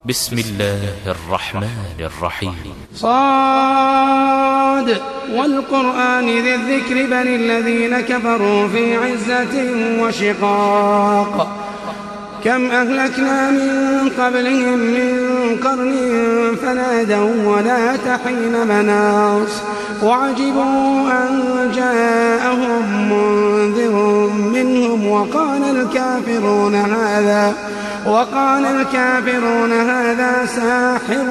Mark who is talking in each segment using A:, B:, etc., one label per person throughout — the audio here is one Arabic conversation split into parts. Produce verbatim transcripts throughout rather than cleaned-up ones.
A: بسم الله الرحمن الرحيم.
B: صاد والقرآن ذي الذكر بل الذين كفروا في عزة وشقاق. كم أهلكنا من قبلهم من قرن فنادوا ولا تحين مناص وعجبوا أن جاءهم منذر منهم وقال الكافرون هذا وقال الكافرون هذا ساحر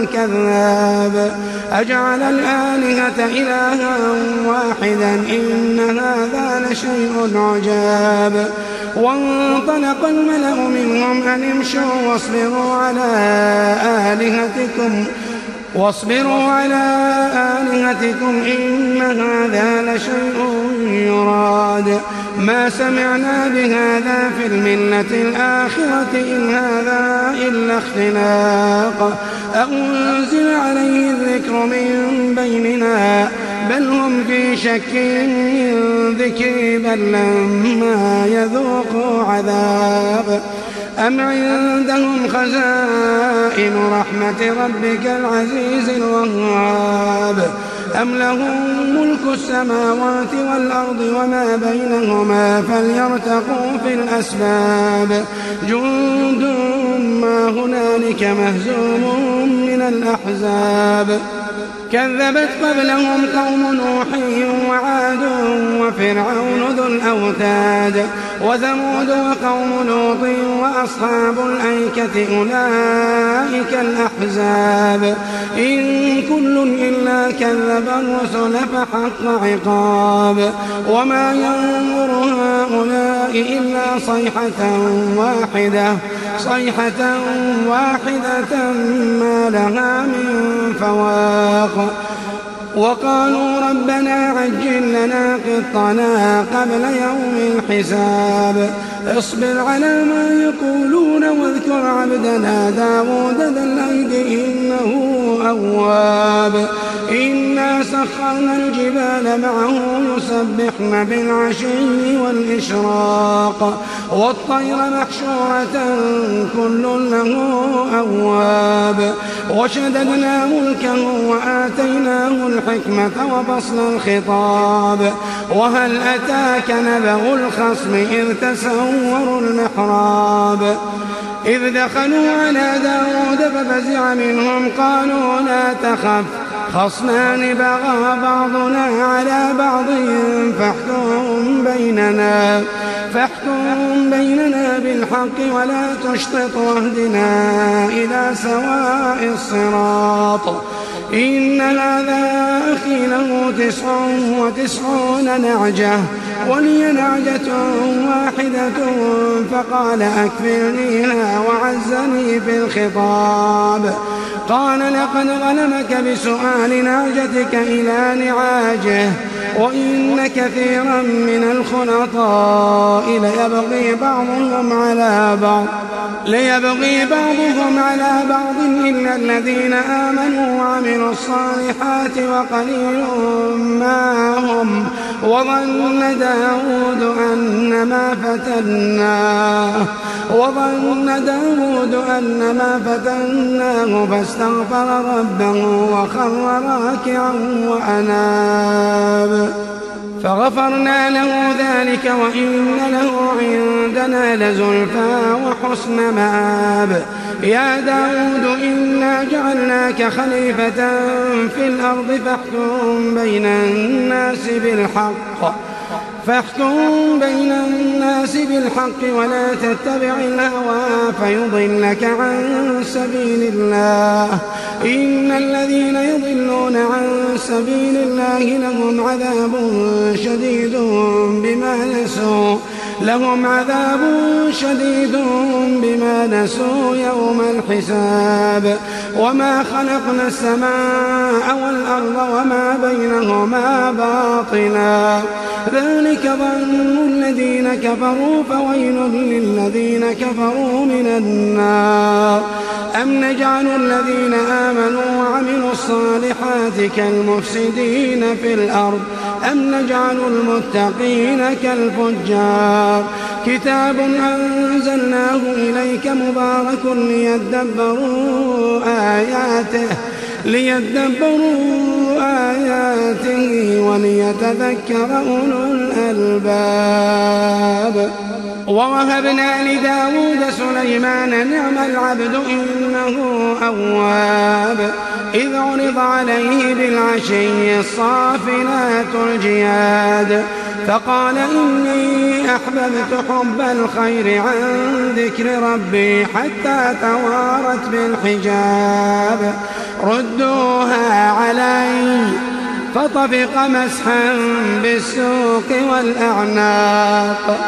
B: كذاب أجعل الآلهة إلها واحدا إن هذا لشيء عجاب. وانطلق الملأ منهم أن امشوا واصبروا على آلهتكم واصبروا على آلهتكم إن هذا لشيء يراد ما سمعنا بهذا في الملة الآخرة إن هذا إلا اختلاق أنزل عليه الذكر من بيننا بل هم في شك من ذكري بل لما يذوقوا عذاب أم عندهم خزائن رحمة ربك العزيز الوهاب أم لهم ملك السماوات والأرض وما بينهما فليرتقوا في الأسباب جند ما هنالك مهزوم من الأحزاب كذبت قبلهم قوم نوح وعاد وفرعون ذو الأوتاد وثمود وقوم لوط وأصحاب الأيكة أولئك الأحزاب إن كل إلا كذب الرسل فحق عقاب وما ينظر هؤلاء إلا صيحة واحدة صيحة واحدة ما لها من فواق وقالوا ربنا عجل لنا قطنا قبل يوم الحساب اصبر على ما يقولون واذكر عبدنا داود ذا الأيد إنه أواب إنا سخرنا الجبال معه يسبحن بالعشي والإشراق والطير محشورة كل له أواب وشددنا ملكه وآتيناه الحكمة وفصل الخطاب وهل أتاك نبأ الخصم إذ تسوروا المحراب إذ دخلوا على داود ففزع منهم قالوا لا تخف خصمان بغى بعضنا على بعض فاحكم بيننا فاحكم بيننا بالحق ولا تشطط واهدنا إلى سواء الصراط إن هذا أخي له تسع وتسعون نعجة ولي نعجة واحدة فقال أكفلنيها وعزني في الخطاب قال لقد غلمك بسؤال نعجتك إلى نعاجه وإن كثيرا من الخلطاء ليبغي بعضهم على بعض ليبغي بعضهم على بعض إلا الذين آمنوا وعملوا الصالحات وقليل ما هم وظن داود أنما فتناه وظن داود أنما فتناه فاستغفر ربه وخر راكعا وأناب فغفرنا له ذلك وإن له عندنا لزلفى وحسن مآب يا داود إنا جعلناك خليفة في الأرض فاحكم بين الناس بالحق فاحكم بين الناس بالحق ولا تتبع الهوى فيضلك عن سبيل الله إن الذين يضلون عن سبيل الله لهم عذاب شديد بما نسوا لهم عذاب شديد بما نسوا يوم الحساب وما خلقنا السماء والأرض وما بينهما باطلا ذلك ظن الذين كفروا فويل للذين كفروا من النار أم نجعل الذين آمنوا وعملوا الصالحات كالمفسدين في الأرض أم نجعل المتقين كالفجار كتاب أنزلناه إليك مبارك ليدبروا آياته ليدبروا آياته وليتذكر أولو الألباب. ووهبنا لداود سليمان نعم العبد إنه أواب إذ عرض عليه بالعشي الصافنات الجياد فقال إني أحببت حب الخير عن ذكر ربي حتى توارت بالحجاب ردوها علي فطفق مسحا بالسوق والأعناق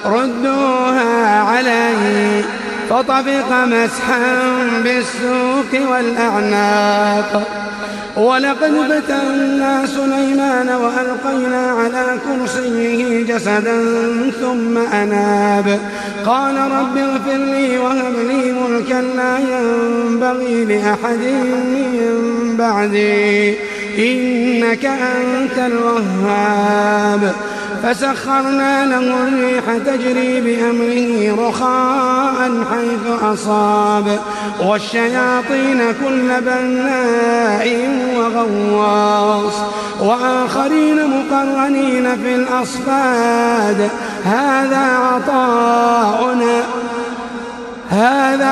B: ردوها علي فطفق مسحا بالسوق والأعناق. ولقد فتنا سليمان وألقينا على كرسيه جسدا ثم أناب قال رب اغفر لي وهب لي ملكا لا ينبغي لأحد من بعدي إنك أنت الوهاب. فسخرنا له الريح تجري بأمره رخاء حيث أصاب والشياطين كل بناء وغواص وآخرين مقرنين في الأصفاد هذا عطاؤنا هذا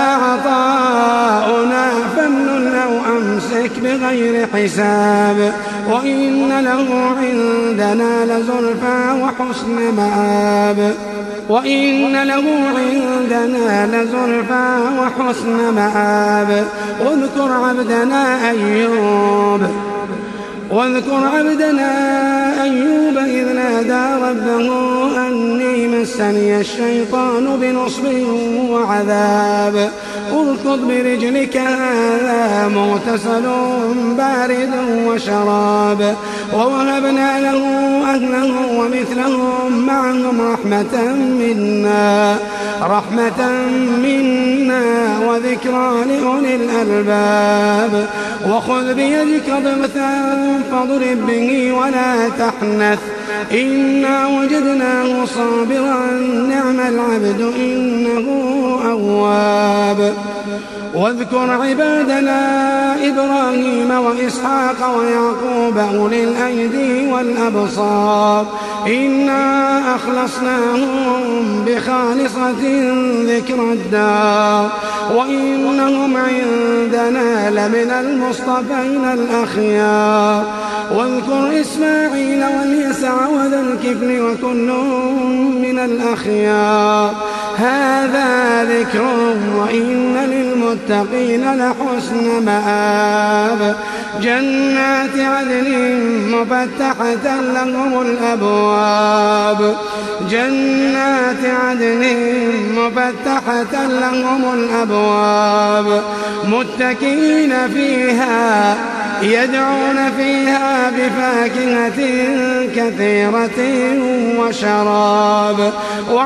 B: عطاؤنا فامنن أو أمسك بغير حساب وإن له عندنا لزلفى وحسن مآب وإن له عندنا لزلفى وحسن مآب. واذكر عبدنا أيوب واذكر عبدنا أيوب إذ نادى ربه أني مسني الشيطان بنصب وعذاب اركض برجلك هذا مغتسل بارد وشراب. ووهبنا له أهله ومثلهم معهم رحمة منا رحمة منا وذكرى لأولي الألباب. وخذ بيدك ضغثا فاضرب به ولا تحنث إنا وجدناه صابرا نعم العبد إنه أواب. واذكر عبادنا إبراهيم وإسحاق ويعقوب أولي الأيدي والأبصار إنا أخلصناهم بخالصة ذكر الدار وإنهم عندنا لمن المصطفين الأخيار. واذكر إسماعيل واليسع وذا الكفل وكل من الأخيار هذا ذكر وإن للمتقين لحسن مآب. جنات عدن مفتحة لهم الأبواب جنات عدن مفتحة لهم الأبواب متكئين فيها يدعون فيها بفاكهة كثيرة وشراب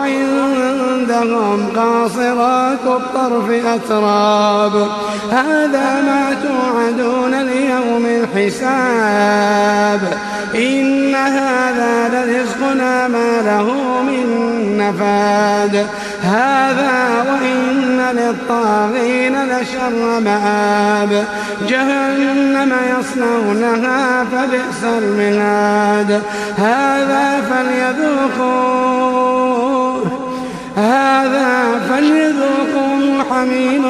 B: وعندهم قاصرات الطرف أتراب هذا ما توعدون ليوم الحساب إن هذا لرزقنا ما له من نفاد هذا وإن للطاغين لشر مآب. جهنم يصلونها فبئس المهاد هذا فليذوقوا هذا فليذوقوا حميم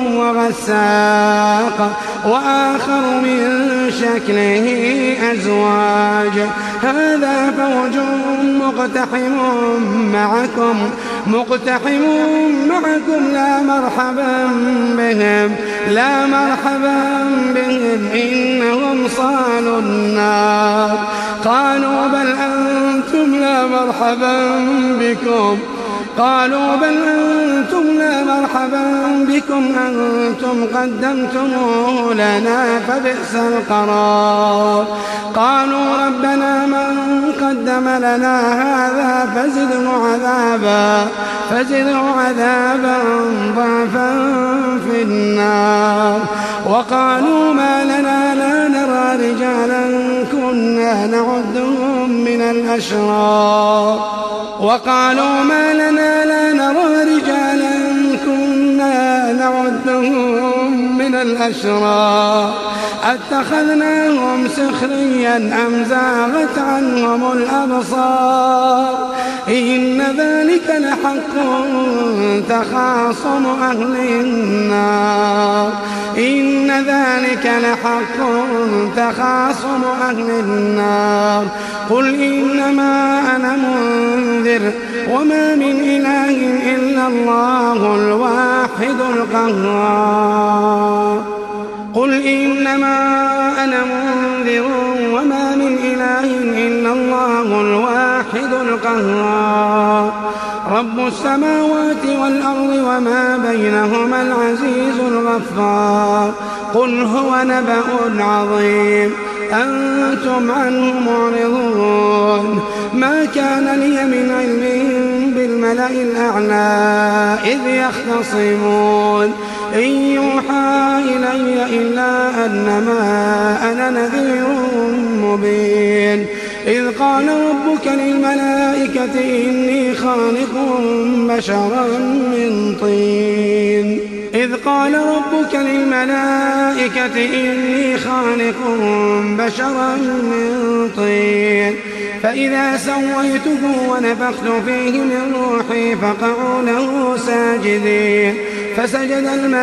B: وغساق وآخر من شكله أزواج هذا فوج مقتحم معكم مقتحم معكم لا مرحبا بهم لا مرحبا بهم إنهم صالوا النار قالوا بل أنتم لا مرحبا بكم قالوا بل أنتم لا مرحبا بكم أنتم قدمتموه لنا فبئس القرار. قالوا ربنا من قدم لنا هذا فزده عذابا فزده عذابا ضعفا في النار. وقالوا ما لنا لا نرى رجالا كنا نعدهم الأشرار وقالوا ما لنا لا نرى رجالا كنا نعدهم من الأشرار أتخذناهم سخريا أم زاغت عنهم الأبصار إن ذلك لحق تخاصم أهل النار إن ذلك لحق تخاصم أهل النار قل إنما أنا منذر وما من إله إلا الله الواحد القهار قل إنما أنا منذر وما من إله إلا الله الواحد القهار رب السماوات والأرض وما بينهما العزيز الغفار قل هو نبأ عظيم أنتم عنه معرضون ما كان لي من علم بالملأ الأعلى إذ يختصمون إن يوحى إلي إلا أنما أنا نذير مبين إذ قال ربك للملائكة إني خالق بشرا من طين إذ قال ربك للملائكة إني خالق بشرا من طين فإذا سويته ونفخت فيه من روحي فقعوا له ساجدين فسجد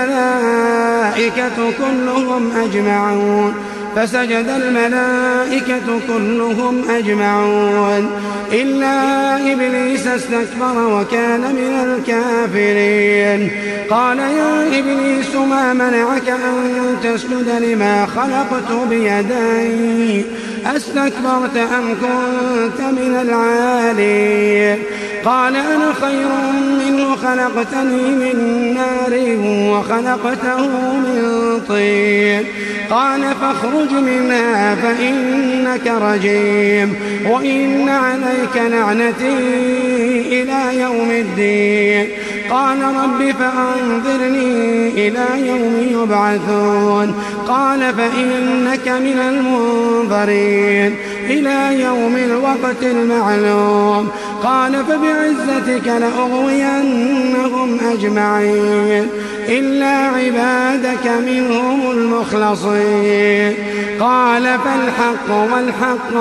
B: الملائكة كلهم أجمعون فسجد الملائكة كلهم أجمعون إلا إبليس استكبر وكان من الكافرين قال يا إبليس ما منعك أن تسجد لما خلقت بيدي أستكبرت أم كنت من العالين قال أنا خير منه خلقتني من نار وخلقته من طين قال فاخرج منها فإنك رجيم وإن عليك لعنتي إلى يوم الدين قال رب فأنظرني إلى يوم يبعثون قال فإنك من المنظرين إلى يوم الوقت المعلوم قال فبعزتك لأغوينهم أجمعين إلا عبادك منهم المخلصين قال فالحق والحق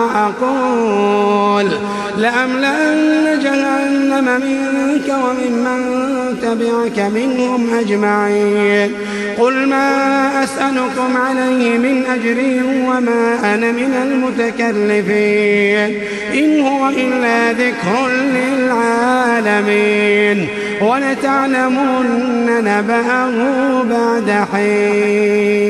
B: أقول لأملأن جهنم منك وممن تبعك منهم أجمعين قل ما أسألكم عليه من أجر وما أنا من المتكلفين إن هو إلا ذكر للعالمين ولتعلمن نبأه بعد حين.